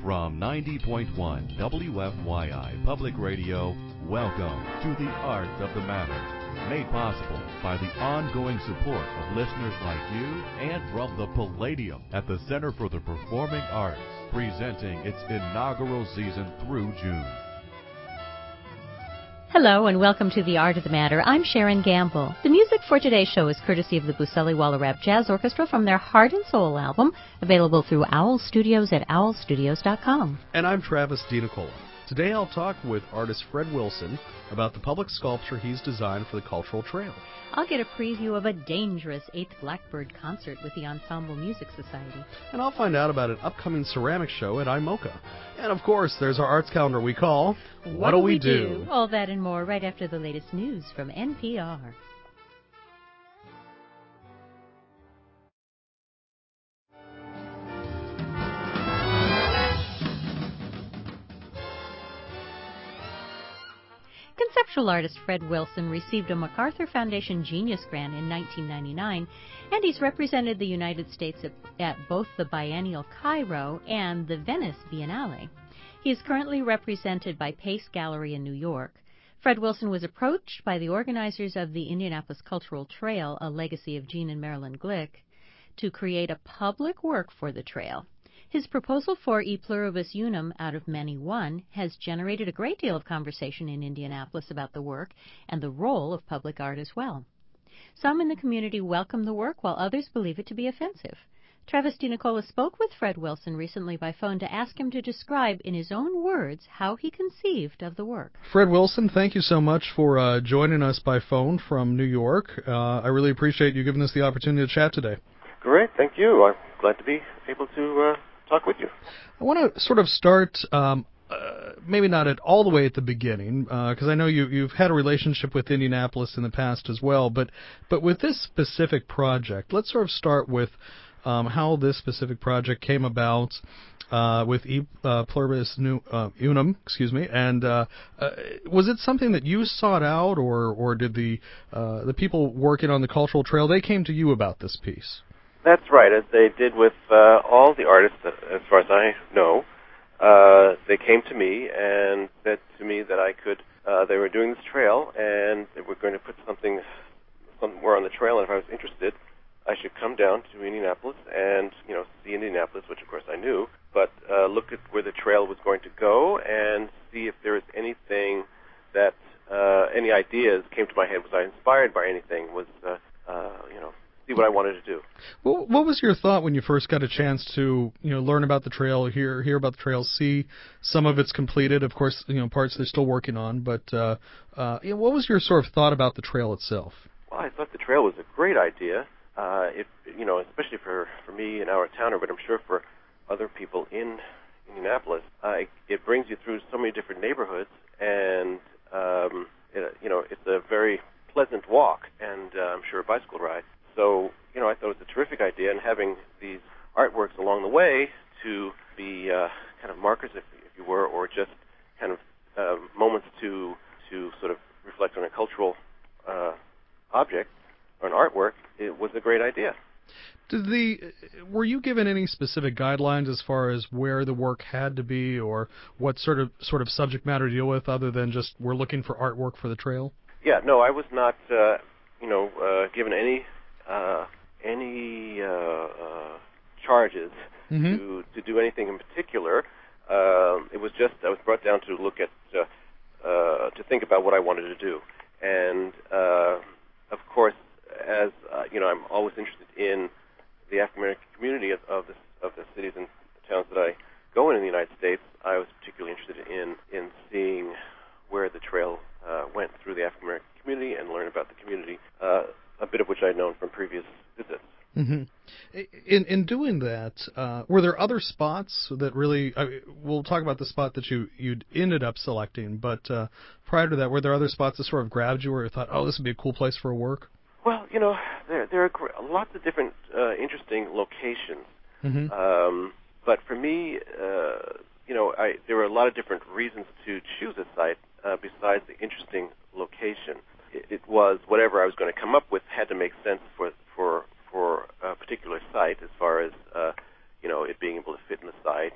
From 90.1 WFYI Public Radio, welcome to The Art of the Matter, made possible by the ongoing support of listeners like you and from the Palladium at the Center for the Performing Arts, presenting its inaugural season through June. Hello and welcome to The Art of the Matter. I'm Sharon Gamble. The music for today's show is courtesy of the Buseli Wallerap Jazz Orchestra from their Heart and Soul album, available through Owl Studios at owlstudios.com. And I'm Travis DiNicola. Today I'll talk with artist Fred Wilson about the public sculpture he's designed for the Cultural Trail. I'll get a preview of a dangerous 8th Blackbird concert with the Ensemble Music Society. And I'll find out about an upcoming ceramic show at IMOCA. And of course, there's our arts calendar we call What Do We Do? All that and more right after the latest news from NPR. Conceptual artist Fred Wilson received a MacArthur Foundation Genius Grant in 1999, and he's represented the United States at both the Biennial Cairo and the Venice Biennale. He is currently represented by Pace Gallery in New York. Fred Wilson was approached by the organizers of the Indianapolis Cultural Trail, a legacy of Gene and Marilyn Glick, to create a public work for the trail. His proposal for E Pluribus Unum, out of many one, has generated a great deal of conversation in Indianapolis about the work and the role of public art as well. Some in the community welcome the work, while others believe it to be offensive. Travis DiNicola spoke with Fred Wilson recently by phone to ask him to describe in his own words how he conceived of the work. Fred Wilson, thank you so much for joining us by phone from New York. I really appreciate you giving us the opportunity to chat today. Great, thank you. I'm glad to be able to talk with you. I want to sort of start, maybe not all the way at the beginning, because I know you've had a relationship with Indianapolis in the past as well, but with this specific project, let's sort of start with how this specific project came about with E Pluribus Unum, and was it something that you sought out, or did the people working on the Cultural Trail, they came to you about this piece? That's right, as they did with all the artists, as far as I know. They came to me and said to me that I could, they were doing this trail, and they were going to put somewhere on the trail, and if I was interested, I should come down to Indianapolis and, see Indianapolis, which of course I knew, but look at where the trail was going to go and see if there was anything that, any ideas came to my head. Was I inspired by anything? See what I wanted to do. Well, what was your thought when you first got a chance to, learn about the trail, hear about the trail, see some of it's completed, of course, parts they're still working on, but what was your sort of thought about the trail itself? Well, I thought the trail was a great idea, especially for me, an out-of-towner, but I'm sure for other people in Indianapolis. It brings you through so many different neighborhoods, and, it's a very pleasant walk, and I'm sure a bicycle ride. So, I thought it was a terrific idea, and having these artworks along the way to be kind of markers, if you were, or just kind of moments to sort of reflect on a cultural object or an artwork, it was a great idea. Were you given any specific guidelines as far as where the work had to be, or what sort of subject matter to deal with, other than just we're looking for artwork for the trail? Yeah, no, I was not, given any charges to do anything in particular. It was just I was brought down to look at to think about what I wanted to do, and of course, as I'm always interested in the African American community of the cities and towns that I go in the United States. I was particularly interested in seeing where the trail went through the African American community and learn about the community. A bit of which I had known from previous visits. Mm-hmm. In doing that, were there other spots that really? We'll talk about the spot that you ended up selecting, but prior to that, were there other spots that sort of grabbed you, where you thought, "Oh, this would be a cool place for a work"? Well, there are lots of different interesting locations, but for me, there were a lot of different reasons to choose a site besides the interesting location. It was whatever I was going to come up with had to make sense for a particular site, as far as it being able to fit in the site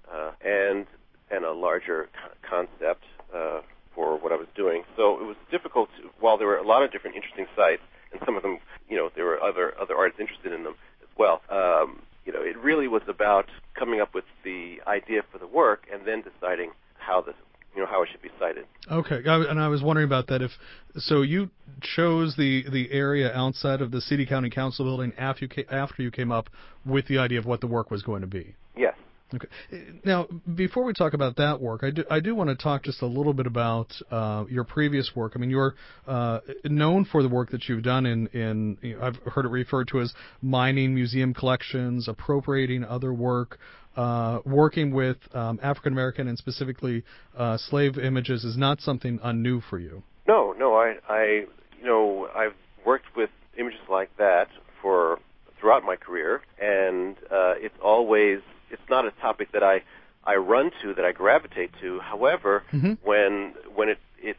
and a larger concept for what I was doing. So it was difficult while there were a lot of different interesting sites, and some of them, there were other artists interested in them as well. It really was about coming up with the idea for the work and then deciding how it should be cited. Okay, and I was wondering about that. So you chose the area outside of the City County Council building after you came up with the idea of what the work was going to be. Yes. Okay. Now, before we talk about that work, I do want to talk just a little bit about your previous work. I mean, you're known for the work that you've done in I've heard it referred to as mining museum collections, appropriating other work, working with African American and specifically slave images is not something unnew for you. No, I've worked with images like that throughout my career, and it's not a topic that I run to, that I gravitate to. However, when it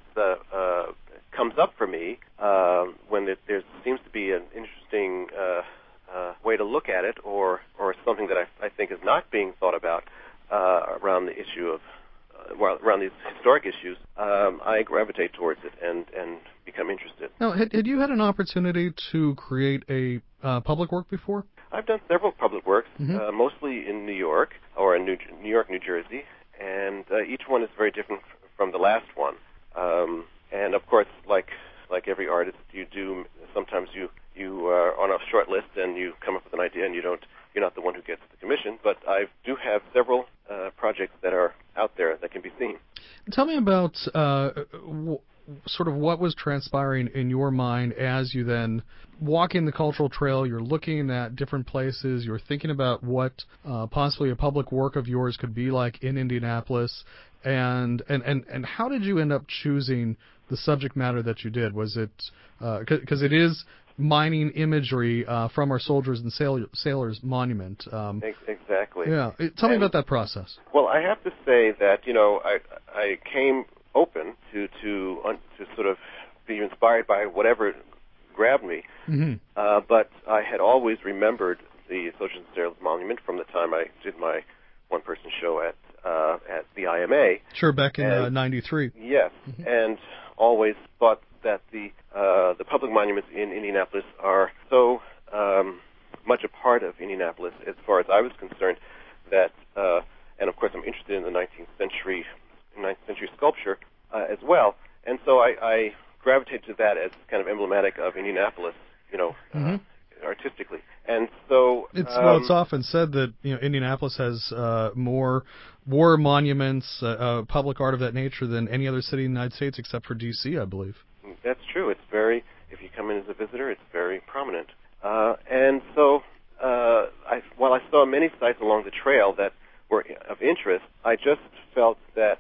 comes up for me, when there seems to be an interesting way to look at it, or something that I think is not being thought about around the issue of around these historic issues, I gravitate towards it and become interested. Now, had you had an opportunity to create a public work before? I've done several public works, mostly in New York or in New York, New Jersey, and each one is very different from the last one. And of course, like every artist, sometimes you are on a short list and you come up with an idea and you're not the one who gets the commission. But I do have several projects that are out there that can be seen. Tell me about sort of what was transpiring in your mind as you then walking the cultural trail. You're looking at different places. You're thinking about what possibly a public work of yours could be like in Indianapolis. And how did you end up choosing the subject matter that you did? Was it because it is mining imagery from our Soldiers and Sailors Monument? Exactly. Yeah. Tell me about that process. Well, I have to say that I came open to sort of be inspired by whatever grabbed me. But I had always remembered the Soldiers and Sailors Monument from the time I did my one-person show at the IMA. Sure, back in '93. Yes, and always thought that the public monuments in Indianapolis are so much a part of Indianapolis, as far as I was concerned, that and of course I'm interested in the 19th century sculpture as well, and so I gravitated to that as kind of emblematic of Indianapolis, artistically. And so it's often said that Indianapolis has more war monuments, public art of that nature than any other city in the United States except for D.C., I believe. That's true. It's if you come in as a visitor, it's very prominent. And so while I saw many sites along the trail that were of interest, I just felt that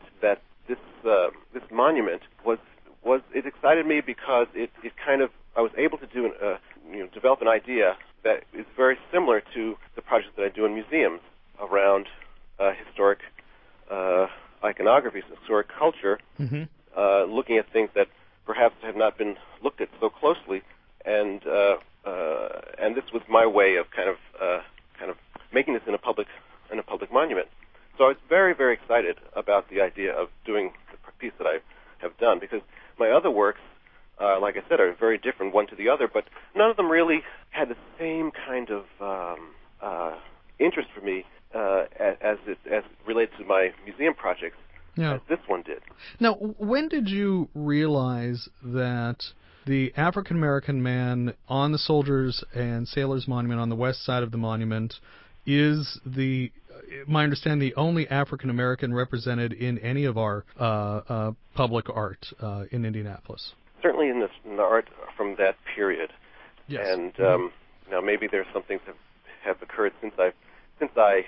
this monument it excited me because it kind of, I was able to develop an idea that is very similar to the projects that I do in museums around historic iconography, historic culture, looking at things that perhaps have not been looked at so closely, and this was my way of kind of making this in a public monument. So I was very, very excited about the idea of doing the piece that I have done, because my other works, like I said, are very different one to the other, but none of them really had the same kind of interest for me as related to my museum projects as this one did. Now, when did you realize that the African American man on the Soldiers and Sailors Monument on the west side of the monument is my understanding, the only African American represented in any of our public art in Indianapolis? Certainly in the art from that period. Yes. And now maybe there's some things that have occurred since I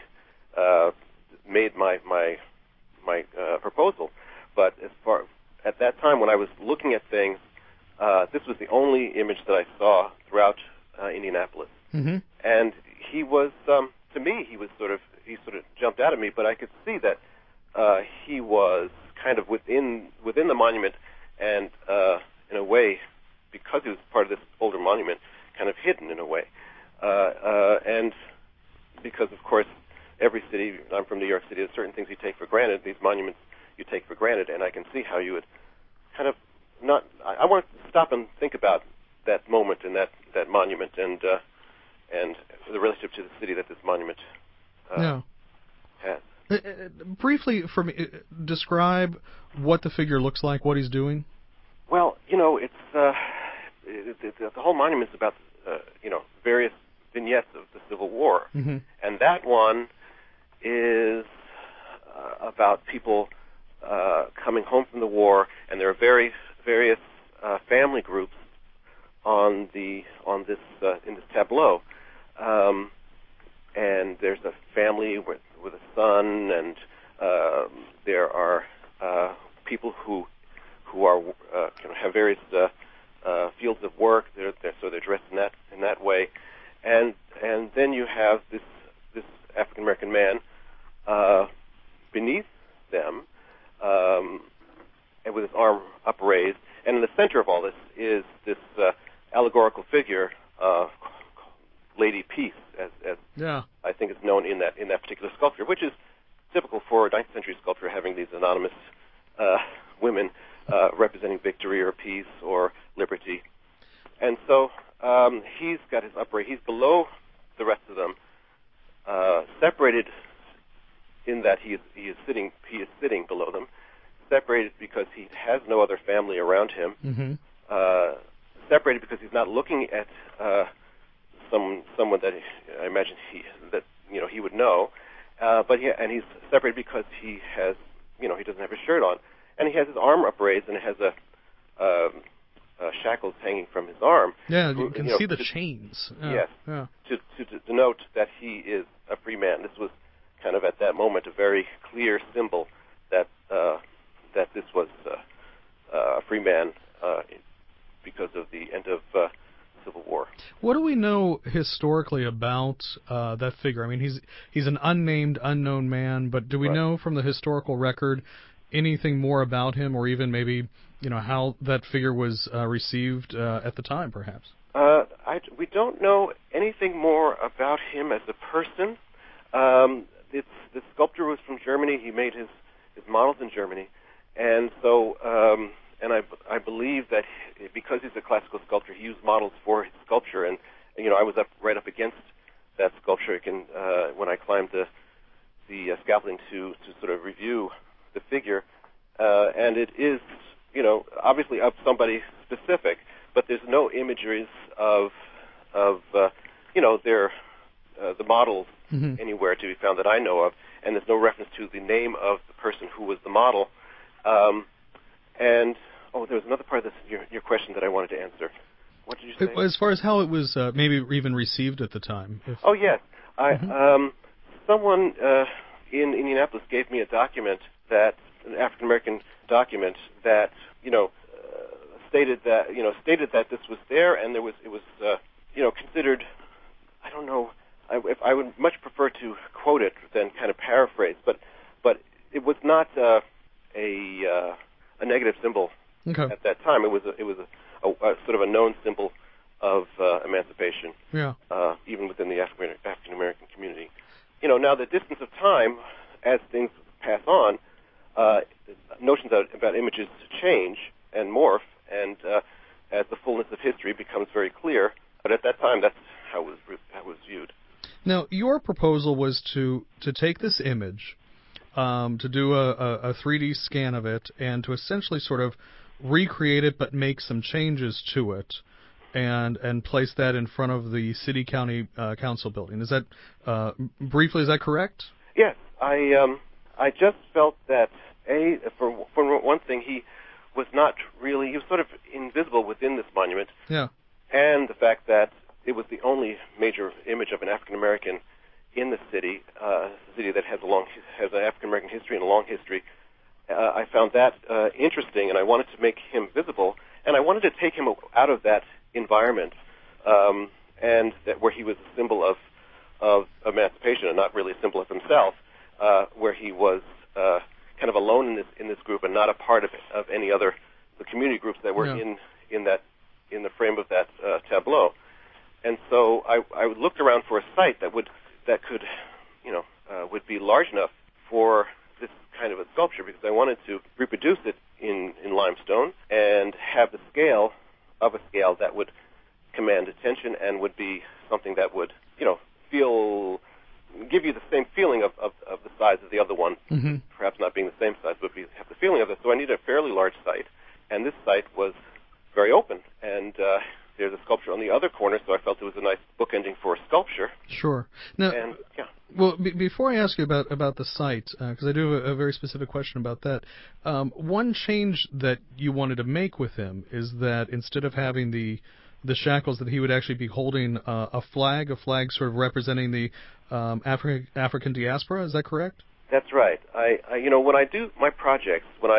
made my proposal. But at that time when I was looking at things, this was the only image that I saw throughout Indianapolis. And he was, to me, he sort of jumped out at me, but I could see that he was kind of within the monument, and in a way, because he was part of this older monument, kind of hidden in a way. And because of course every city, I'm from New York City, there's certain things you take for granted. These monuments you take for granted, and I can see how you would kind of not. I want to stop and think about that moment and that monument and the relationship to the city that this monument has. Briefly, for me, describe what the figure looks like, what he's doing. Well, it's the whole monument is about various vignettes of the Civil War, mm-hmm. and that one is about people coming home from the war, and there are various family groups in this tableau, and there's a family with a son, and there are people who are have various fields of work. So they're dressed in that way, and then you have this African American man beneath them, and with his arm upraised, and in the center of all this is this allegorical figure, Lady Peace, as I think is known in that particular sculpture, which is typical for 19th century sculpture, having these anonymous women representing victory or peace or liberty. And so he's got his upraised. He's below the rest of them, separated in that he is sitting below them, separated because he has no other family around him, mm-hmm. Separated because he's not looking at someone that I imagine he would know, and he's separated because he has he doesn't have his shirt on, and he has his arm upraised, and it has shackles hanging from his arm. Yeah, you can see the chains. Yes, yeah. To denote that he is a free man. This was kind of at that moment a very clear symbol that this was a free man because of the end of Civil War. What do we know historically about that figure? I mean, he's an unnamed, unknown man, but do we know from the historical record anything more about him, or even maybe how that figure was received at the time, perhaps? We don't know anything more about him as a person. The sculptor was from Germany. He made his models in Germany, and so I believe that because he's a classical sculptor, he used models for his sculpture, and I was right up against that sculpture when I climbed the scaffolding to sort of review the figure, and it is obviously of somebody specific, but there's no imageries of their the models mm-hmm. anywhere to be found that I know of, and there's no reference to the name of the person who was the model. And there was another part of your question that I wanted to answer. What did you say? As far as how it was maybe even received at the time. Oh yes, mm-hmm. Someone in Indianapolis gave me a document an African American document that stated that this was there, and it was considered. I don't know. I would much prefer to quote it than kind of paraphrase, but it was not a negative symbol at that time. It was a sort of a known symbol of emancipation, even within the African American community. Now the distance of time, as things pass on, notions about images change and morph, and as the fullness of history becomes very clear. But at that time, that's how it was viewed. Now, your proposal was to take this image, to do a 3D scan of it, and to essentially sort of recreate it, but make some changes to it, and place that in front of the city county council building. Is that briefly? Is that correct? Yes, I just felt that for one thing, he was sort of invisible within this monument. Yeah. And the fact that it was the only major image of an African American in the city, a city that has an African American history and a long history. I found that interesting, and I wanted to make him visible, and I wanted to take him out of that environment, and where he was a symbol of emancipation and not really a symbol of himself, where he was kind of alone in this group and not a part of any other the community groups that were in the frame of that tableau. And so I looked around for a site that could large enough for this kind of a sculpture because I wanted to reproduce it in limestone and have the scale of a scale that would command attention and would be something that would, give you the same feeling of the size of the other one, perhaps not being the same size, but have the feeling of it. So I needed a fairly large site, and this site was very open, and there's a sculpture on the other corner, so I felt it was a nice bookending for a sculpture. Sure. Now, well, before I ask you about the site, because I do have a very specific question about that, one change that you wanted to make with him is that instead of having the shackles, that he would actually be holding a flag sort of representing the African diaspora. Is that correct? That's right. I when I do my projects, when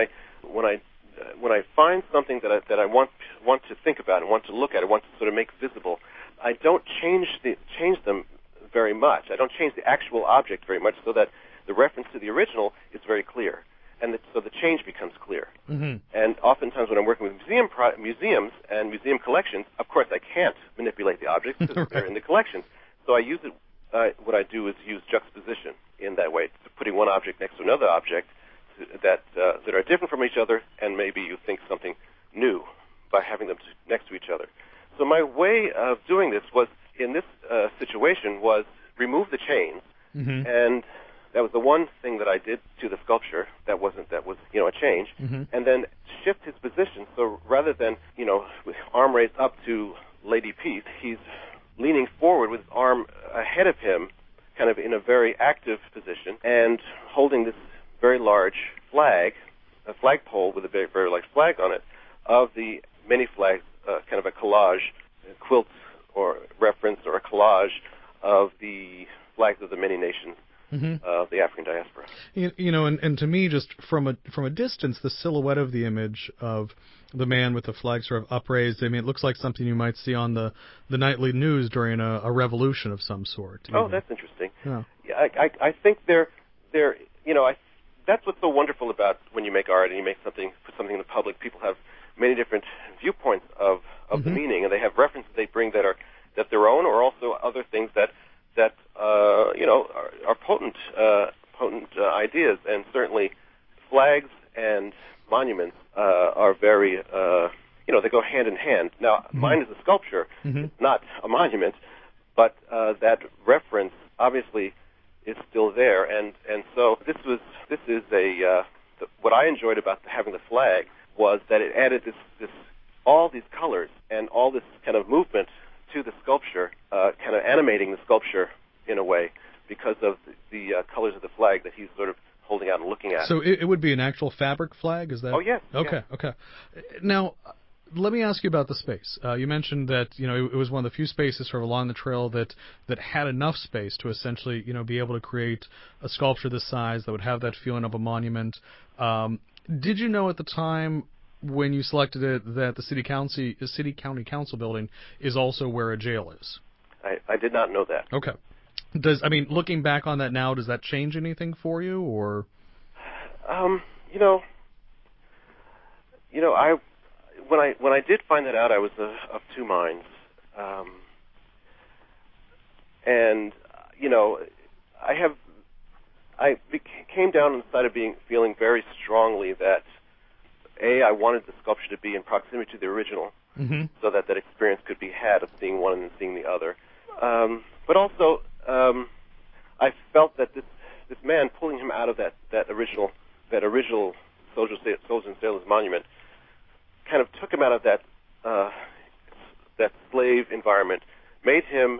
I find something that I want to think about and want to look at, and want to sort of make visible, I don't change them very much. I don't change the actual object very much, so that the reference to the original is very clear, and so the change becomes clear. Mm-hmm. And oftentimes when I'm working with museums and museum collections, of course I can't manipulate the objects because right. They're in the collections. So I use it. What I do is use juxtaposition in that way, putting one object next to another object that are different from each other, and maybe you think something new by having them next to each other. So my way of doing this was, in this situation, was remove the chains, and that was the one thing that I did to the sculpture that was a change, and then shift his position. So rather than with arm raised up to Lady Peace, he's leaning forward with his arm ahead of him, kind of in a very active position, and holding this very large flag, a flagpole with a very, very large flag on it, of the many flags, kind of a collage, a quilt or reference or a collage of the flags of the many nations of the African diaspora. And to me, just from a distance, the silhouette of the image of the man with the flag sort of upraised, I mean, it looks like something you might see on the nightly news during a revolution of some sort. Oh, that's interesting. Yeah, I think that's what's so wonderful about when you make art and you put something in the public. People have many different viewpoints of the meaning, and they have references they bring that are their own, or also other things that are potent ideas. And certainly flags and monuments are very they go hand in hand. Now, mine is a sculpture, it's not a monument, but that reference obviously is still there, and so this is what I enjoyed about having the flag was that it added this all these colors and all this kind of movement to the sculpture, kind of animating the sculpture in a way because of the colors of the flag that he's sort of holding out and looking at. So it would be an actual fabric flag, is that? Oh, yes. Okay, yes. Okay. Now, let me ask you about the space. You mentioned that it was one of the few spaces sort of along the trail that had enough space to essentially be able to create a sculpture this size that would have that feeling of a monument. Did you know at the time when you selected it that the city county council building is also where a jail is? I did not know that. Okay. Looking back on that now, does that change anything for you, or? When I did find that out, I was of two minds, and I came down on the side of feeling very strongly that I wanted the sculpture to be in proximity to the original, so that experience could be had of seeing one and then seeing the other. But also, I felt that this man pulling him out of that original Soldiers and Sailors monument kind of took him out of that slave environment, made him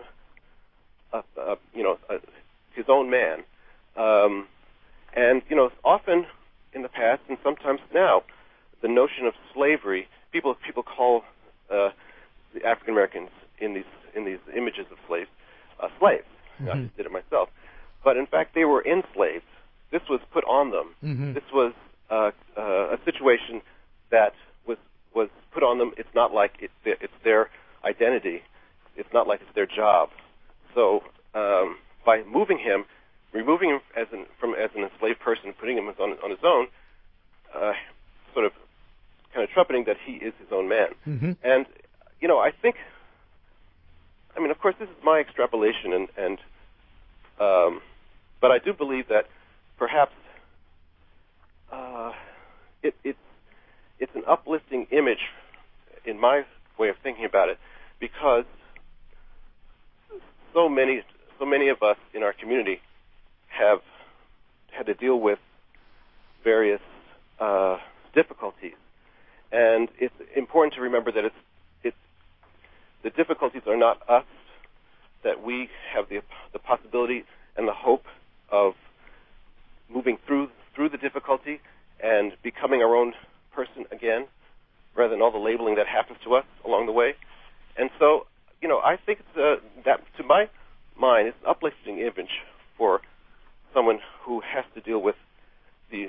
his own man, and often in the past and sometimes now, the notion of slavery, people call the African Americans in these images of slaves slaves. I just did it myself, but in fact they were enslaved. This was put on them. This was a situation that was put on them. It's not like it's their identity. It's not like it's their job. So by removing him as an enslaved person, putting him on his own, sort of kind of trumpeting that he is his own man. And I think, of course, this is my extrapolation, but I do believe that perhaps it's an uplifting image in my way of thinking about it, because so many of us in our community have had to deal with various difficulties, and it's important to remember that it's the difficulties are not us, that we have the possibility and the hope of moving through the difficulty and becoming our own person again, rather than all the labeling that happens to us along the way. And so, I think it's, that, to my mind, it's an uplifting image for someone who has to deal with the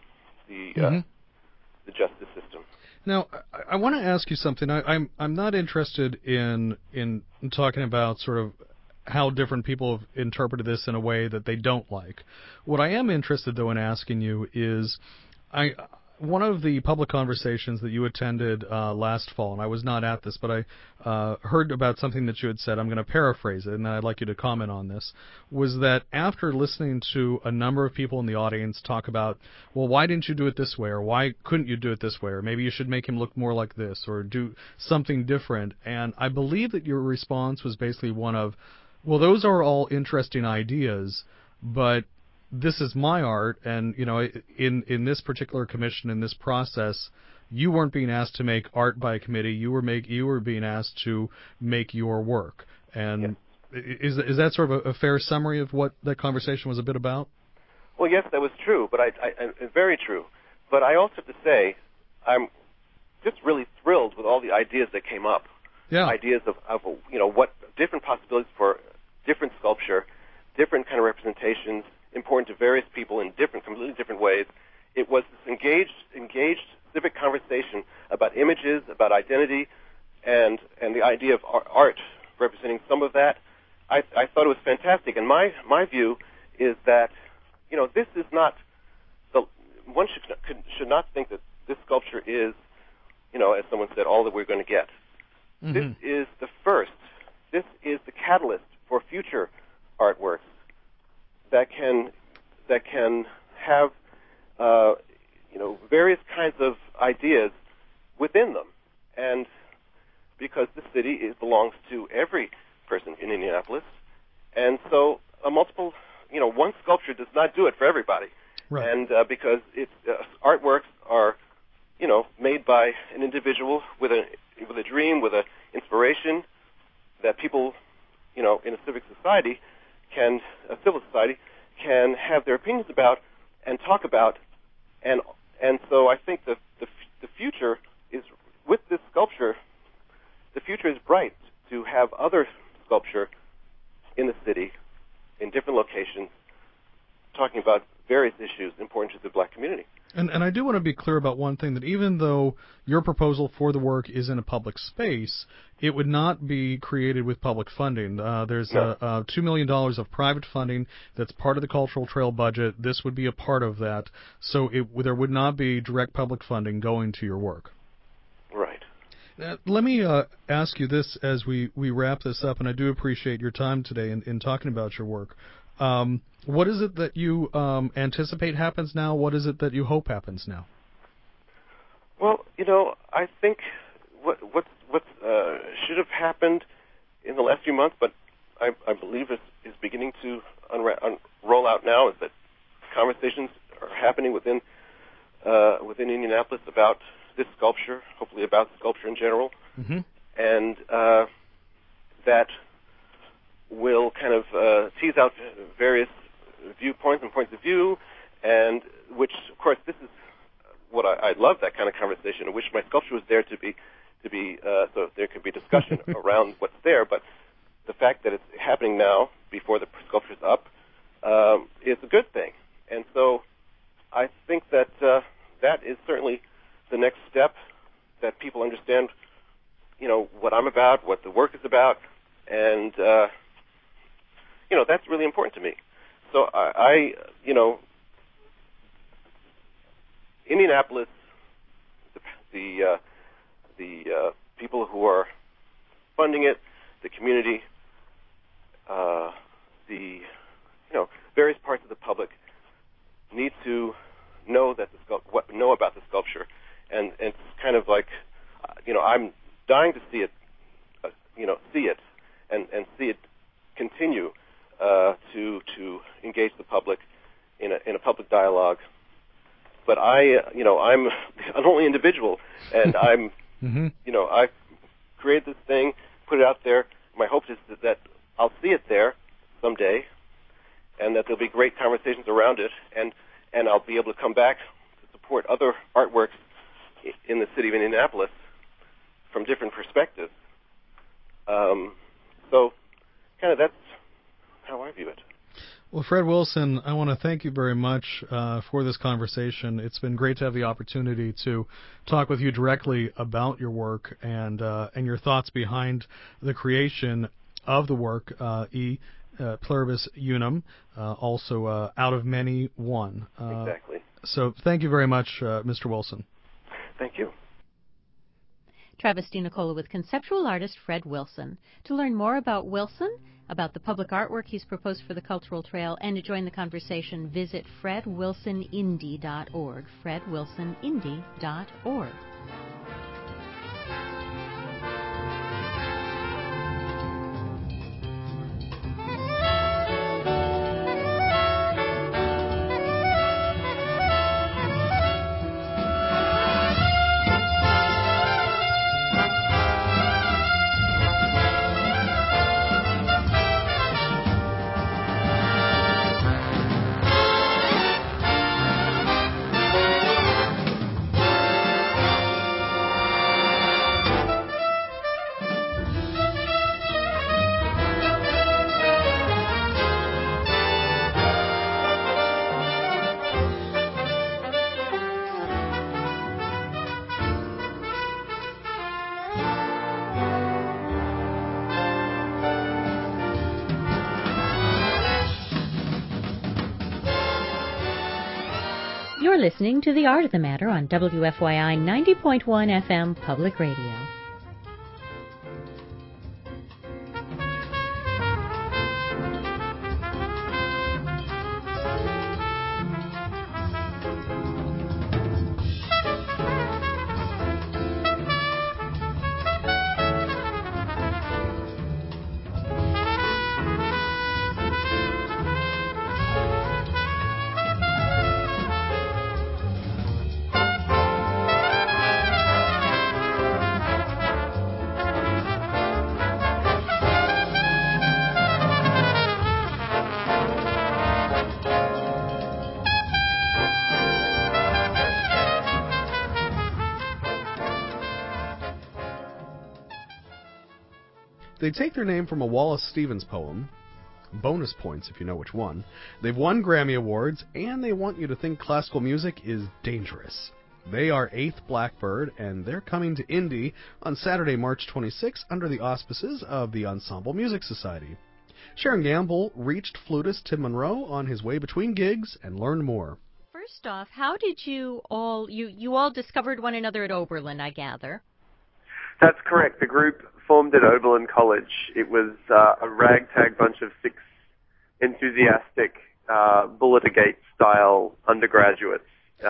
justice system. Now, I want to ask you something. I'm not interested in talking about sort of how different people have interpreted this in a way that they don't like. What I am interested, though, in asking you is, one of the public conversations that you attended last fall, and I was not at this, but I heard about something that you had said. I'm going to paraphrase it, and then I'd like you to comment on this, was that after listening to a number of people in the audience talk about, well, why didn't you do it this way, or why couldn't you do it this way, or maybe you should make him look more like this, or do something different, and I believe that your response was basically one of, well, those are all interesting ideas, but this is my art, and in this particular commission, in this process, you weren't being asked to make art by a committee. You were being asked to make your work. And yes. Is that sort of a fair summary of what that conversation was a bit about? Well, yes, that was true, but I very true. But I also have to say, I'm just really thrilled with all the ideas that came up. Yeah. Ideas of what different possibilities for different sculpture, different kind of representations, important to various people in completely different ways. It was this engaged civic conversation about images, about identity, and the idea of art representing some of that. I thought it was fantastic, and my view is that this is not one should not think that this sculpture is as someone said, all that we're going to get. Mm-hmm. This is the first. This is the catalyst for future artworks that can have various kinds of ideas within them, and because the city belongs to every person in Indianapolis, and so one sculpture does not do it for everybody, right. And because it's artworks are made by an individual with a dream, with an inspiration that people in a civil society can have their opinions about and talk about, and so I think the future is, with this sculpture, the future is bright to have other sculpture in the city, in different locations, talking about various issues important to the black community. And I do want to be clear about one thing, that even though your proposal for the work is in a public space, it would not be created with public funding. There's $2 million of private funding that's part of the Cultural Trail budget. This would be a part of that. So there would not be direct public funding going to your work. Right. Let me ask you this as we wrap this up, and I do appreciate your time today in talking about your work. What is it that you anticipate happens now? What is it that you hope happens now? Well, I think what should have happened in the last few months, but I believe is beginning to roll out now, is that conversations are happening within Indianapolis about this sculpture, hopefully about sculpture in general, mm-hmm. and that will kind of tease out various viewpoints and points of view, and which, of course, this is what I love, that kind of conversation. I wish my sculpture was there to be so there could be discussion around what's there. But the fact that it's happening now, before the sculpture's up, is a good thing. And so I think that that is certainly the next step, that people understand, what I'm about, what the work is about, and that's really important to me. So I Indianapolis, the people who are funding it, the community, the various parts of the public to engage the public in a public dialogue. But I'm a lonely individual, and I'm, I created this thing, put it out there. My hope is that I'll see it there someday, and that there'll be great conversations around it, and I'll be able to come back to support other artworks in the city of Indianapolis from different perspectives. So kind of that's how I view it. Well, Fred Wilson, I want to thank you very much for this conversation. It's been great to have the opportunity to talk with you directly about your work and your thoughts behind the creation of the work, E Pluribus Unum, also out of many, one. Exactly. So thank you very much, Mr. Wilson. Thank you. Travis DiNicola with conceptual artist Fred Wilson. To learn more about Wilson, about the public artwork he's proposed for the Cultural Trail, and to join the conversation, visit fredwilsonindy.org, fredwilsonindy.org. You're listening to The Art of the Matter on WFYI 90.1 FM Public Radio. They take their name from a Wallace Stevens poem. Bonus points if you know which one. They've won Grammy Awards, and they want you to think classical music is dangerous. They are 8th Blackbird, and they're coming to Indy on Saturday, March 26, under the auspices of the Ensemble Music Society. Sharon Gamble reached flutist Tim Monroe on his way between gigs and learned more. First off, how did you all discovered one another at Oberlin, I gather? That's correct. The group formed at Oberlin College. It was a ragtag bunch of 6 enthusiastic Bulletigate-style undergraduates.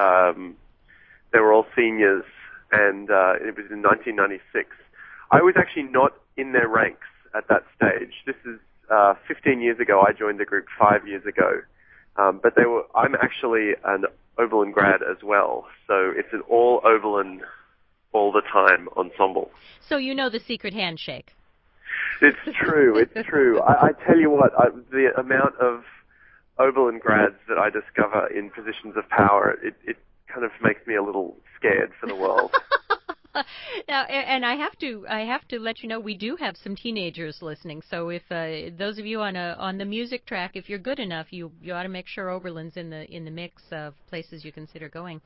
They were all seniors, and it was in 1996. I was actually not in their ranks at that stage. This is 15 years ago. I joined the group 5 years ago. But I'm actually an Oberlin grad as well, so it's an all Oberlin all the time ensemble. So you know the secret handshake. It's true. It's true. I tell you what, the amount of Oberlin grads that I discover in positions of power, it kind of makes me a little scared for the world. Now, and I have to let you know we do have some teenagers listening. So if those of you on the music track, if you're good enough, you ought to make sure Oberlin's in the mix of places you consider going.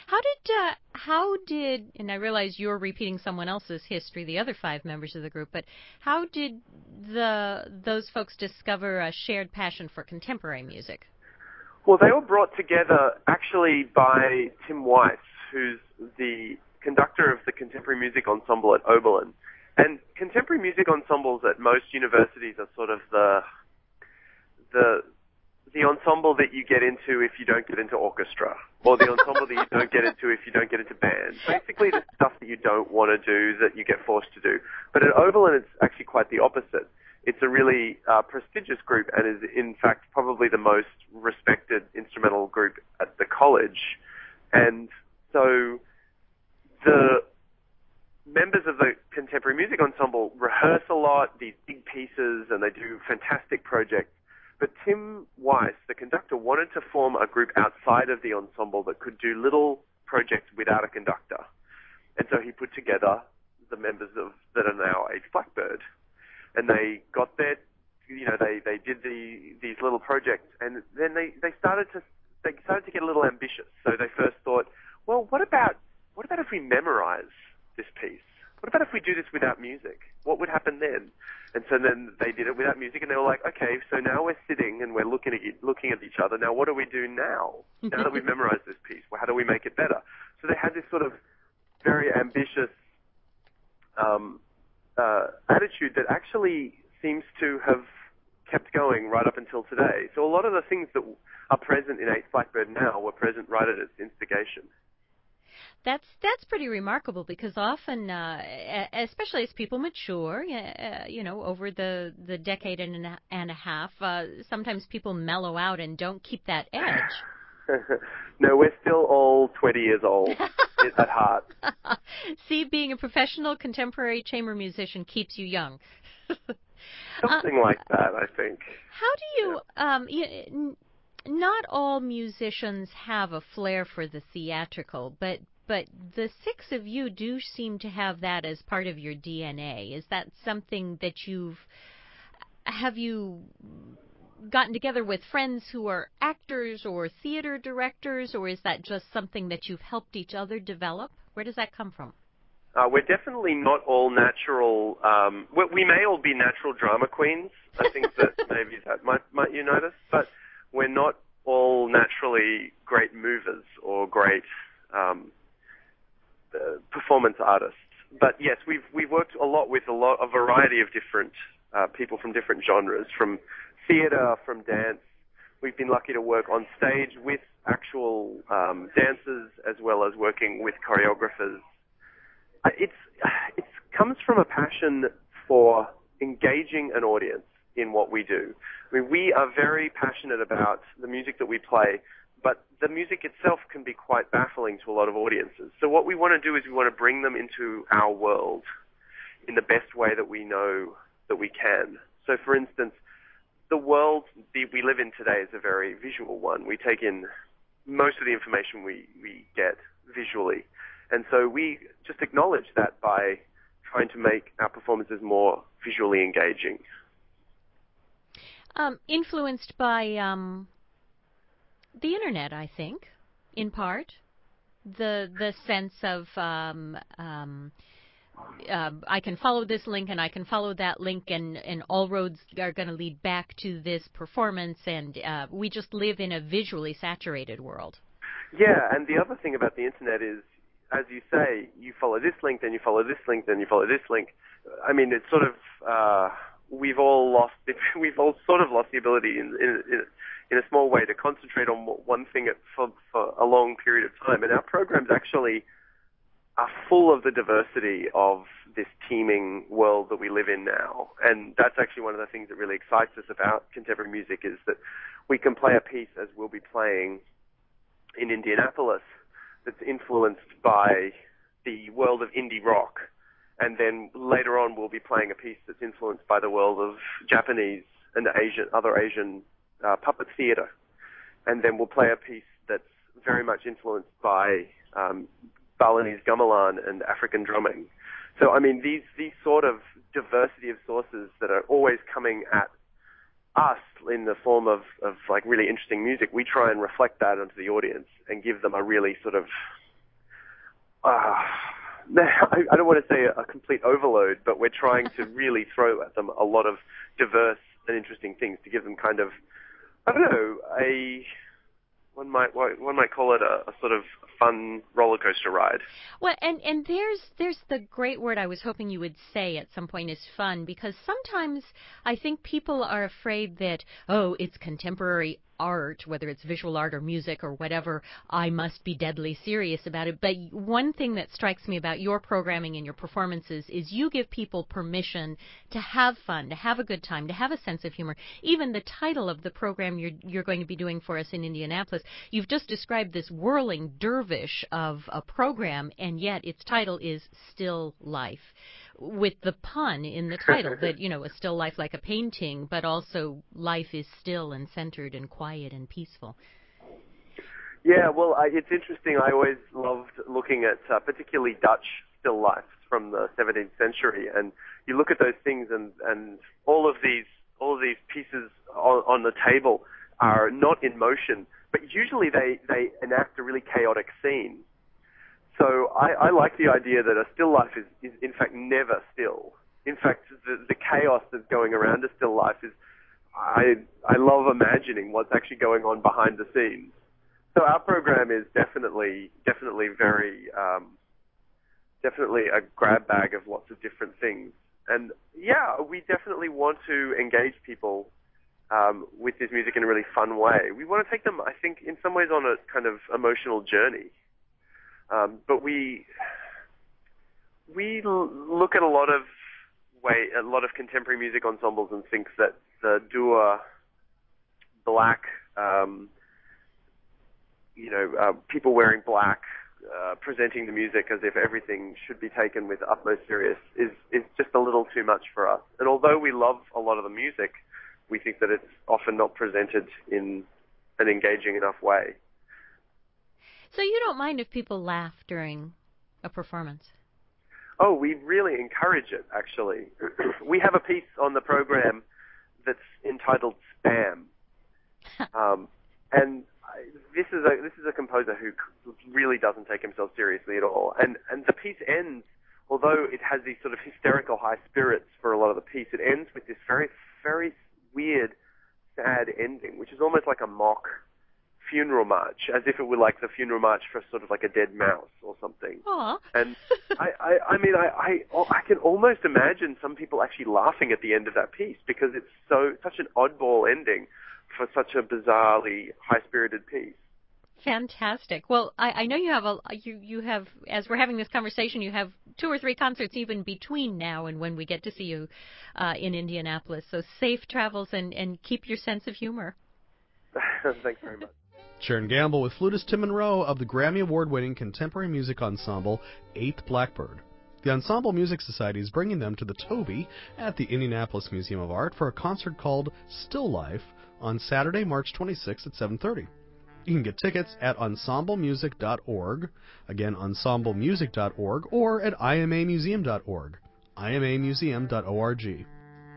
How did and I realize you're repeating someone else's history, the other 5 members of the group, but how did those folks discover a shared passion for contemporary music? Well, they were brought together actually by Tim Weiss, who's the conductor of the Contemporary Music Ensemble at Oberlin. And contemporary music ensembles at most universities are sort of the ensemble that you get into if you don't get into orchestra, or the ensemble that you don't get into if you don't get into band. Basically the stuff that you don't want to do that you get forced to do. But at Oberlin it's actually quite the opposite. It's a really prestigious group and is, in fact, probably the most respected instrumental group at the college. And so the members of the Contemporary Music Ensemble rehearse a lot, these big pieces, and they do fantastic projects. But Tim Weiss, the conductor, wanted to form a group outside of the ensemble that could do little projects without a conductor. And so he put together the members that are now Eighth Blackbird. And they got there, they did these little projects, and then they started to get a little ambitious. So they first thought, well, what about if we memorize this piece? What about if we do this without music? What would happen then? And so then they did it without music, and they were like, okay, so now we're sitting and we're looking at each other. Now what do we do now? Now that we've memorized this piece, well, how do we make it better? So they had this sort of very ambitious attitude that actually seems to have kept going right up until today. So a lot of the things that are present in Eighth Blackbird now were present right at its instigation. That's pretty remarkable, because often, especially as people mature, over the decade and a half, sometimes people mellow out and don't keep that edge. No, we're still all 20 years old at heart. See, being a professional contemporary chamber musician keeps you young. Something like that, I think. How do you, not all musicians have a flair for the theatrical, but the six of you do seem to have that as part of your DNA. Is that something that have you gotten together with friends who are actors or theater directors, or is that just something that you've helped each other develop? Where does that come from? We're definitely not all natural. We may all be natural drama queens. I think that maybe that might you notice, but we're not all naturally great movers or great performance artists. But yes, we've worked a lot with a variety of different people from different genres, from theater, from dance. We've been lucky to work on stage with actual dancers as well as working with choreographers. It comes from a passion for engaging an audience in what we do. I mean, we are very passionate about the music that we play, but the music itself can be quite baffling to a lot of audiences. So what we want to do is we want to bring them into our world in the best way that we know that we can. So, for instance, the world we live in today is a very visual one. We take in most of the information we get visually. And so we just acknowledge that by trying to make our performances more visually engaging. Influenced by the internet, I think, in part. The sense of I can follow this link and I can follow that link, and all roads are going to lead back to this performance, and we just live in a visually saturated world. Yeah, and the other thing about the internet is, as you say, you follow this link, then you follow this link, then you follow this link. I mean, it's sort of we've all sort of lost the ability in a small way to concentrate on one thing for a long period of time. And our programs actually are full of the diversity of this teeming world that we live in now. And that's actually one of the things that really excites us about contemporary music, is that we can play a piece, as we'll be playing in Indianapolis, that's influenced by the world of indie rock. And then later on we'll be playing a piece that's influenced by the world of Japanese and other Asian puppet theater. And then we'll play a piece that's very much influenced by Balinese gamelan and African drumming. So, I mean, these sort of diversity of sources that are always coming at us in the form of like really interesting music, we try and reflect that onto the audience and give them a really sort of, I don't want to say a complete overload, but we're trying to really throw at them a lot of diverse and interesting things to give them kind of, I don't know, one might call it a sort of fun roller coaster ride. Well, and there's the great word I was hoping you would say at some point, is fun, because sometimes I think people are afraid that, oh, it's contemporary art, whether it's visual art or music or whatever, I must be deadly serious about it. But one thing that strikes me about your programming and your performances is you give people permission to have fun, to have a good time, to have a sense of humor. Even the title of the program you're going to be doing for us in Indianapolis, you've just described this whirling dervish of a program, and yet its title is Still Life, with the pun in the title that, a still life like a painting, but also life is still and centered and quiet and peaceful. Yeah, well, it's interesting. I always loved looking at particularly Dutch still lifes from the 17th century, and you look at those things, and all of these pieces on the table are not in motion, but usually they enact a really chaotic scene. So I like the idea that a still life is in fact never still. In fact, the chaos that's going around a still life is, I love imagining what's actually going on behind the scenes. So our program is definitely very, definitely a grab bag of lots of different things. And yeah, we definitely want to engage people with this music in a really fun way. We want to take them, I think, in some ways on a kind of emotional journey. But we look at a lot of contemporary music ensembles and think that the dour, black, people wearing black, presenting the music as if everything should be taken with utmost seriousness is just a little too much for us. And although we love a lot of the music, we think that it's often not presented in an engaging enough way. So you don't mind if people laugh during a performance? Oh, we really encourage it, actually. We have a piece on the program that's entitled Spam. And this is a composer who really doesn't take himself seriously at all. And the piece ends, although it has these sort of hysterical high spirits for a lot of the piece, it ends with this very, very weird, sad ending, which is almost like a mock funeral march, as if it were like the funeral march for sort of like a dead mouse or something. Aww. And I can almost imagine some people actually laughing at the end of that piece because it's such an oddball ending for such a bizarrely high-spirited piece. Fantastic. Well, I know you have as we're having this conversation, you have 2 or 3 concerts even between now and when we get to see you in Indianapolis. So safe travels and keep your sense of humor. Thanks very much. Sharon Gamble with flutist Tim Monroe of the Grammy Award-winning contemporary music ensemble 8th Blackbird. The Ensemble Music Society is bringing them to the Toby at the Indianapolis Museum of Art for a concert called Still Life on Saturday, March 26th at 7:30. You can get tickets at ensemblemusic.org, again, ensemblemusic.org, or at imamuseum.org, imamuseum.org.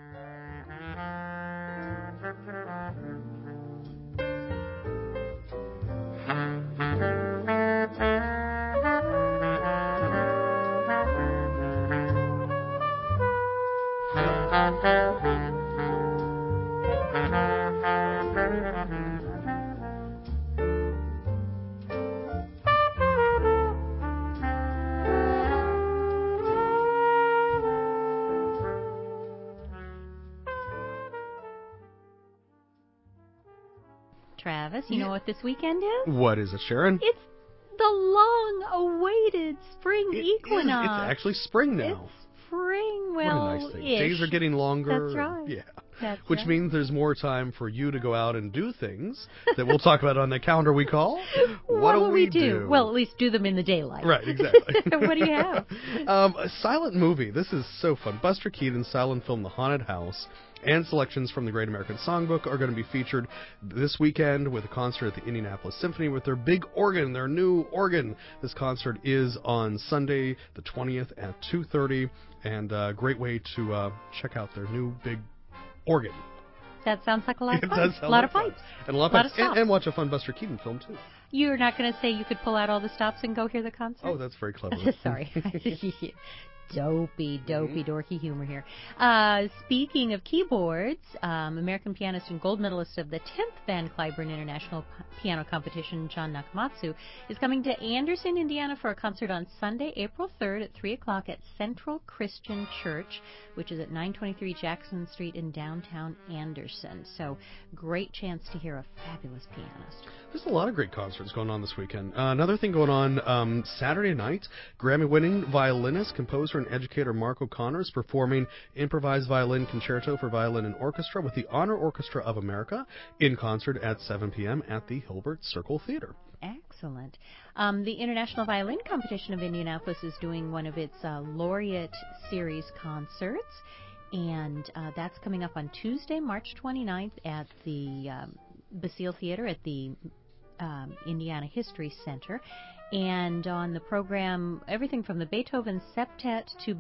Travis, you know what this weekend is? What is it, Sharon? It's the long-awaited spring equinox. It's actually spring now. It's spring, well, what a nice thing. Days are getting longer. That's right. Yeah. That's Which right. means there's more time for you to go out and do things that we'll talk about on the calendar we call What do we do? Well, at least do them in the daylight. Right, exactly. What do you have? A silent movie. This is so fun. Buster Keaton's silent film, The Haunted House, and selections from the Great American Songbook are going to be featured this weekend with a concert at the Indianapolis Symphony with their big organ, their new organ. This concert is on Sunday, the 20th at 2:30, and a great way to check out their new big organ. That sounds like a lot of fun. It does sound a lot like of fun. pipes. And a lot of pipes. And watch a fun Buster Keaton film, too. You're not going to say you could pull out all the stops and go hear the concert? Oh, that's very clever. Sorry. Dopey, dorky humor here. Speaking of keyboards, American pianist and gold medalist of the 10th Van Cliburn International Piano Competition, John Nakamatsu, is coming to Anderson, Indiana for a concert on Sunday, April 3rd at 3 o'clock at Central Christian Church, which is at 923 Jackson Street in downtown Anderson. So, great chance to hear a fabulous pianist. There's a lot of great concerts going on this weekend. Another thing going on Saturday night, Grammy-winning violinist, composer, and educator Mark O'Connor is performing Improvised Violin Concerto for Violin and Orchestra with the Honor Orchestra of America in concert at 7 p.m. at the Hilbert Circle Theater. Excellent. The International Violin Competition of Indianapolis is doing one of its Laureate Series concerts, and that's coming up on Tuesday, March 29th at the Basile Theater at the Indiana History Center. And on the program, everything from the Beethoven Septet to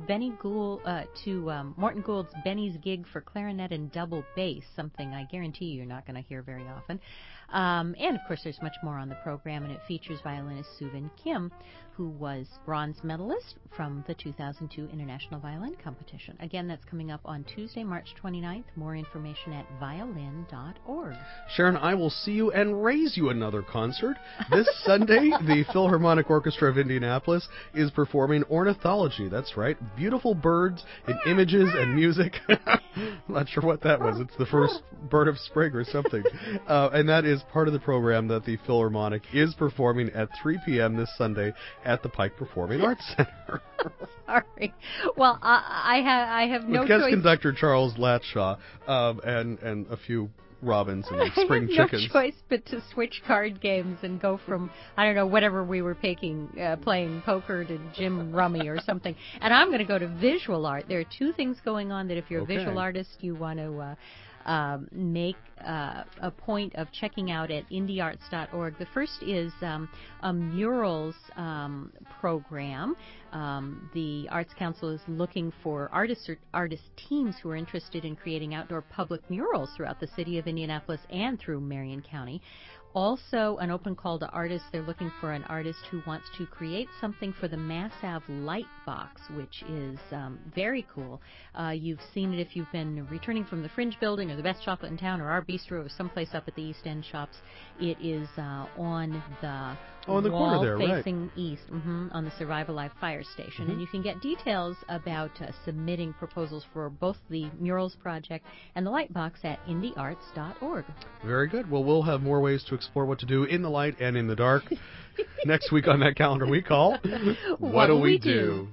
Morton Gould's Benny's Gig for clarinet and double bass, something I guarantee you're not going to hear very often. And, of course, there's much more on the program, and it features violinist Soo-Vin Kim, who was bronze medalist from the 2002 International Violin Competition. Again, that's coming up on Tuesday, March 29th. More information at violin.org. Sharon, I will see you and raise you another concert. This Sunday, the Philharmonic Orchestra of Indianapolis is performing Ornithology. That's right, beautiful birds and images and music. I'm not sure what that was. It's the first bird of spring or something. And that is part of the program that the Philharmonic is performing at 3 p.m. this Sunday at the Pike Performing Arts Center. Sorry. Well, I have no With guest choice. conductor Charles Latshaw and a few robins and spring I have chickens. no choice but to switch card games and go from, I don't know, whatever we were playing poker to Jim Rummy or something. And I'm going to go to visual art. There are two things going on that if you're a visual artist, you want to make a point of checking out at indiearts.org. The first is a murals program. The Arts Council is looking for artist teams who are interested in creating outdoor public murals throughout the city of Indianapolis and through Marion County. Also, an open call to artists. They're looking for an artist who wants to create something for the Mass Ave Light Box, which is very cool. You've seen it if you've been returning from the Fringe Building or the Best Chocolate in Town or our Bistro or someplace up at the East End shops. It is on the the wall corner there, facing east, on the Survive Alive Fire Station. And you can get details about submitting proposals for both the Murals Project and the Light Box at indiearts.org. Very good. Well, we'll have more ways to explore what to do in the light and in the dark. Next week on That Calendar we call, What Do We Do?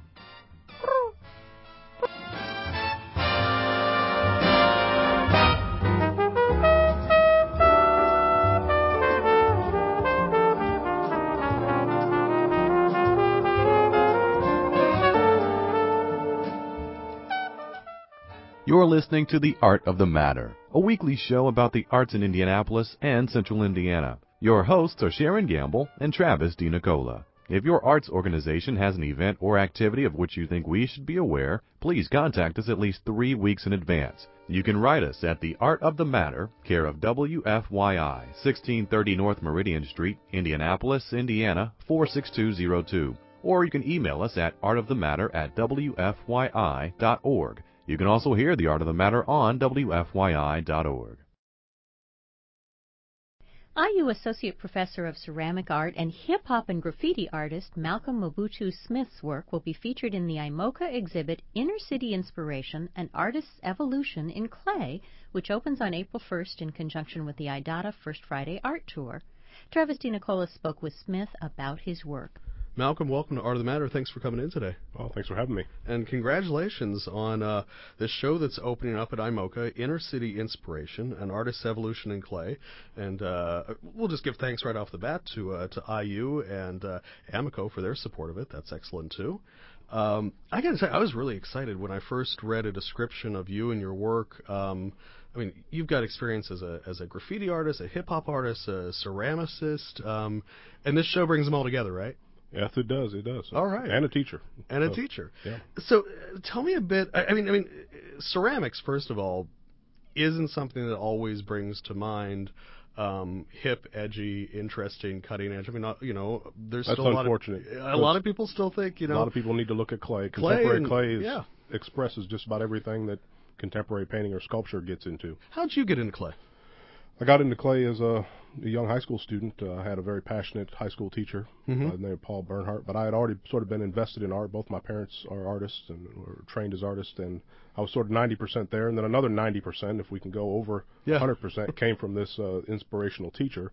You're listening to The Art of the Matter, a weekly show about the arts in Indianapolis and Central Indiana. Your hosts are Sharon Gamble and Travis DiNicola. If your arts organization has an event or activity of which you think we should be aware, please contact us at least 3 weeks in advance. You can write us at The Art of the Matter, care of WFYI, 1630 North Meridian Street, Indianapolis, Indiana, 46202. Or you can email us at artofthematter@wfyi.org. You can also hear The Art of the Matter on WFYI.org. IU Associate Professor of Ceramic Art and hip-hop and graffiti artist Malcolm Mobutu Smith's work will be featured in the IMOCA exhibit Inner City Inspiration, An Artist's Evolution in Clay, which opens on April 1st in conjunction with the IDATA First Friday Art Tour. Travis DiNicola spoke with Smith about his work. Malcolm, welcome to Art of the Matter. Thanks for coming in today. Oh, thanks for having me. And congratulations on this show that's opening up at IMOCA, Inner City Inspiration, An Artist's Evolution in Clay. And we'll just give thanks right off the bat to IU and Amico for their support of it. That's excellent, too. I got to say, I was really excited when I first read a description of you and your work. I mean, you've got experience as a graffiti artist, a hip-hop artist, a ceramicist, and this show brings them all together, right? Yes, it does. It does. All right. And a teacher. And a teacher. Yeah. So tell me a bit. I mean, ceramics, first of all, isn't something that always brings to mind hip, edgy, interesting, cutting edge. I mean, there's That's still unfortunate. a lot of people still think, A lot of people need to look at clay. Clay Contemporary and- clay expresses just about everything that contemporary painting or sculpture gets into. How'd you get into clay? I got into clay as a young high school student. I had a very passionate high school teacher named Paul Bernhardt, but I had already sort of been invested in art. Both my parents are artists and were trained as artists, and I was sort of 90% there, and then another 90%, if we can go over 100%, came from this inspirational teacher.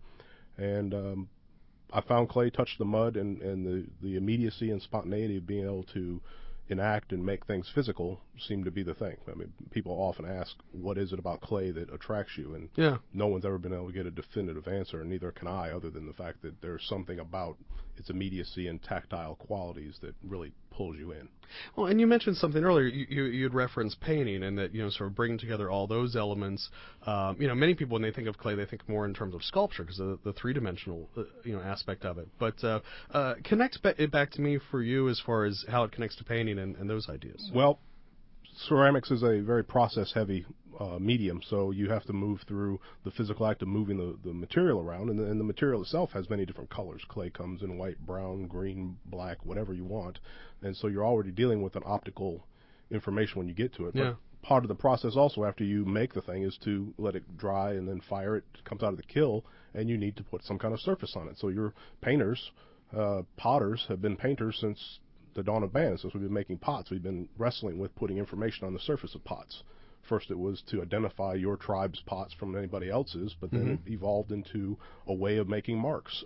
And I found clay, touched the mud, and the immediacy and spontaneity of being able to enact and make things physical seemed to be the thing. I mean, people often ask, what is it about clay that attracts you? And no one's ever been able to get a definitive answer, and neither can I, other than the fact that there's something about its immediacy and tactile qualities that really pulls you in. Well, and you mentioned something earlier. You'd referenced painting, and that sort of bringing together all those elements. Many people, when they think of clay, they think more in terms of sculpture because of the three-dimensional aspect of it. But connect it back to me for you as far as how it connects to painting and those ideas. Well, ceramics is a very process-heavy medium, so you have to move through the physical act of moving the material around, and the material itself has many different colors. Clay comes in white, brown, green, black, whatever you want, and so you're already dealing with an optical information when you get to it. Yeah. But part of the process also after you make the thing is to let it dry and then fire it. It comes out of the kiln, and you need to put some kind of surface on it. So your painters, potters, have been painters since the dawn of man. Since we've been making pots, we've been wrestling with putting information on the surface of pots. First it was to identify your tribe's pots from anybody else's, but then it evolved into a way of making marks.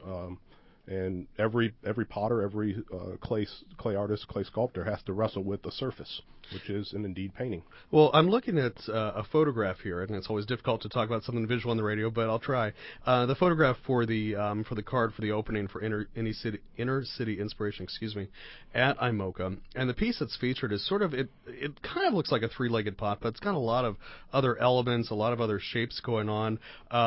And every potter, every clay artist, clay sculptor has to wrestle with the surface, which is an indeed painting. Well, I'm looking at a photograph here, and it's always difficult to talk about something visual on the radio, but I'll try. The photograph for the card for the opening for Inner City Inspiration, at IMOCA, and the piece that's featured is sort of it kind of looks like a three-legged pot, but it's got a lot of other elements, a lot of other shapes going on.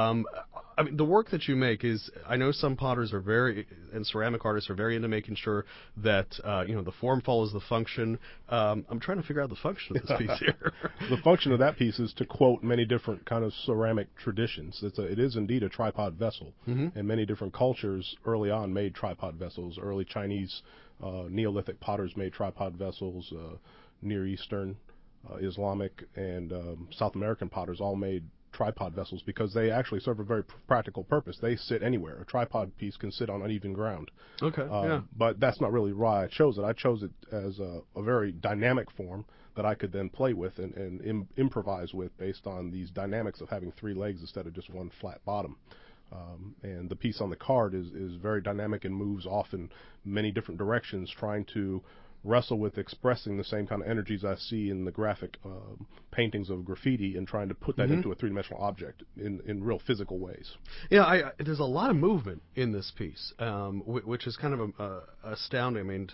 I mean, the work that you make is, I know some potters and ceramic artists are very into making sure that the form follows the function. I'm trying to figure out the function of this piece here. The function of that piece is to quote many different kind of ceramic traditions. It is indeed a tripod vessel, and many different cultures early on made tripod vessels. Early Chinese Neolithic potters made tripod vessels. Near Eastern, Islamic, and South American potters all made tripod vessels because they actually serve a very practical purpose. They sit anywhere. A tripod piece can sit on uneven ground. Okay. But that's not really why I chose it. I chose it as a very dynamic form that I could then play with and improvise with based on these dynamics of having three legs instead of just one flat bottom. And the piece on the card is very dynamic and moves off in many different directions, trying to wrestle with expressing the same kind of energies I see in the graphic paintings of graffiti and trying to put that into a three-dimensional object in real physical ways. Yeah, there's a lot of movement in this piece, which is kind of astounding. I mean,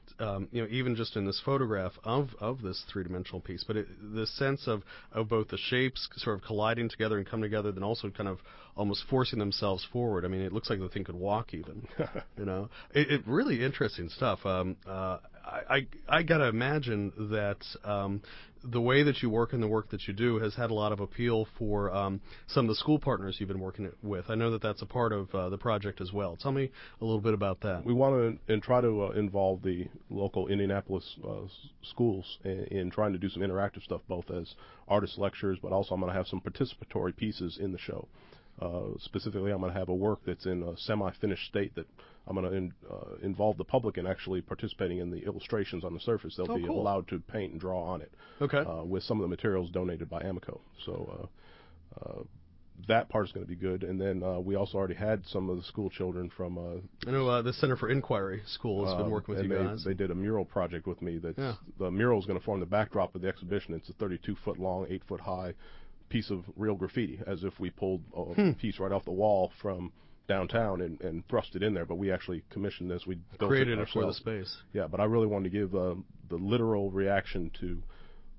even just in this photograph of this three-dimensional piece, but the sense of both the shapes sort of colliding together and coming together, then also kind of almost forcing themselves forward. I mean, it looks like the thing could walk even. It really interesting stuff. I gotta imagine that the way that you work and the work that you do has had a lot of appeal for some of the school partners you've been working with. I know that that's a part of the project as well. Tell me a little bit about that. We want to try to involve the local Indianapolis schools in trying to do some interactive stuff, both as artist lectures, but also I'm going to have some participatory pieces in the show. Specifically, I'm going to have a work that's in a semi-finished state that I'm going to involve the public in actually participating in the illustrations on the surface. They'll be allowed to paint and draw on it. Okay. With some of the materials donated by Amoco. So that part is going to be good. And then we also already had some of the school children from... I know the Center for Inquiry School has been working with you guys. They did a mural project with me. The mural is going to form the backdrop of the exhibition. It's a 32-foot long, 8-foot high piece of real graffiti, as if we pulled a piece right off the wall from downtown and thrust it in there, but we actually commissioned this. We created it for the space. Yeah, but I really wanted to give the literal reaction to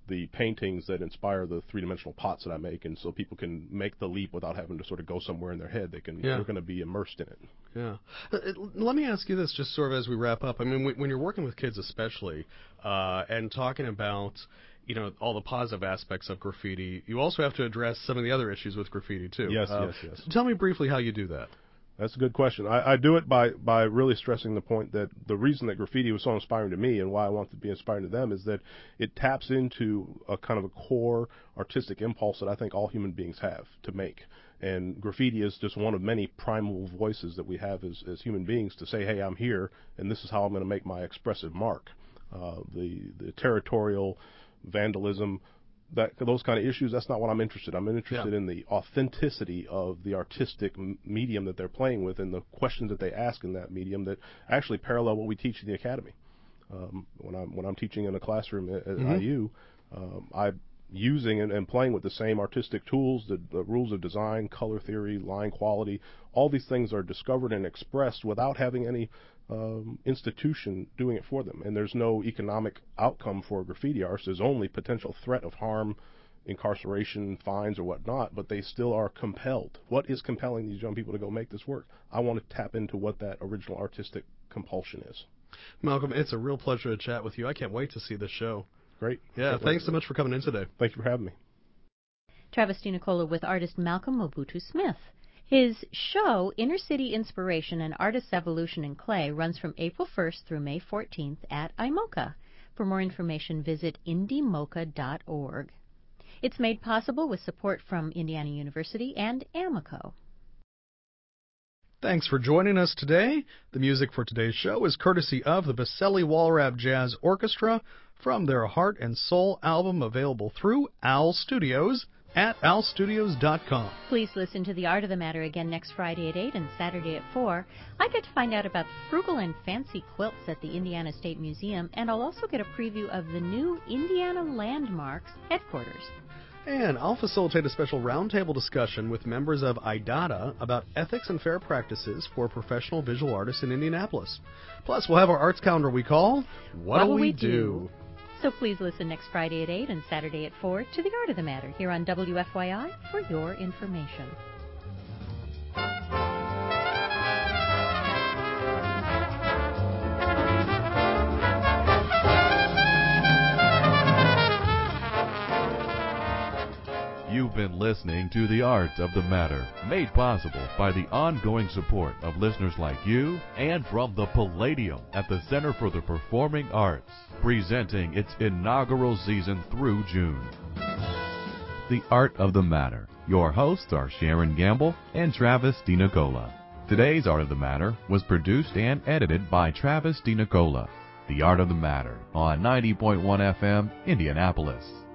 the paintings that inspire the three-dimensional pots that I make, and so people can make the leap without having to sort of go somewhere in their head. They're going to be immersed in it. Yeah. Let me ask you this, just sort of as we wrap up. I mean, when you're working with kids especially, and talking about, all the positive aspects of graffiti, you also have to address some of the other issues with graffiti, too. Yes. Tell me briefly how you do that. That's a good question. I do it by really stressing the point that the reason that graffiti was so inspiring to me and why I want it to be inspiring to them is that it taps into a kind of a core artistic impulse that I think all human beings have to make. And graffiti is just one of many primal voices that we have as human beings to say, hey, I'm here, and this is how I'm going to make my expressive mark. The territorial vandalism, those kind of issues, that's not what I'm interested in. I'm interested in the authenticity of the artistic medium that they're playing with and the questions that they ask in that medium that actually parallel what we teach in the academy. When I'm teaching in a classroom at IU, I'm using and playing with the same artistic tools, the rules of design, color theory, line quality. All these things are discovered and expressed without having any institution doing it for them. And there's no economic outcome for graffiti artists. There's only potential threat of harm, incarceration, fines, or whatnot, but they still are compelled. What is compelling these young people to go make this work? I want to tap into what that original artistic compulsion is. Malcolm, it's a real pleasure to chat with you. I can't wait to see the show. Great. Yeah, thanks so much for coming in today. Thank you for having me. Travis DiNicola with artist Malcolm Mobutu Smith. His show, Inner City Inspiration and Artist's Evolution in Clay, runs from April 1st through May 14th at IMOCA. For more information, visit indiemoca.org. It's made possible with support from Indiana University and Amoco. Thanks for joining us today. The music for today's show is courtesy of the Baselli Walrap Jazz Orchestra from their Heart and Soul album, available through OWL Studios at owlstudios.com. Please listen to The Art of the Matter again next Friday at 8 and Saturday at 4. I get to find out about frugal and fancy quilts at the Indiana State Museum, and I'll also get a preview of the new Indiana Landmarks headquarters. And I'll facilitate a special roundtable discussion with members of IDATA about ethics and fair practices for professional visual artists in Indianapolis. Plus, we'll have our arts calendar we call What'll We Do? So please listen next Friday at 8 and Saturday at 4 to The Art of the Matter here on WFYI for your information. You've been listening to The Art of the Matter, made possible by the ongoing support of listeners like you and from the Palladium at the Center for the Performing Arts, presenting its inaugural season through June. The Art of the Matter. Your hosts are Sharon Gamble and Travis DiNicola. Today's Art of the Matter was produced and edited by Travis DiNicola. The Art of the Matter on 90.1 FM, Indianapolis.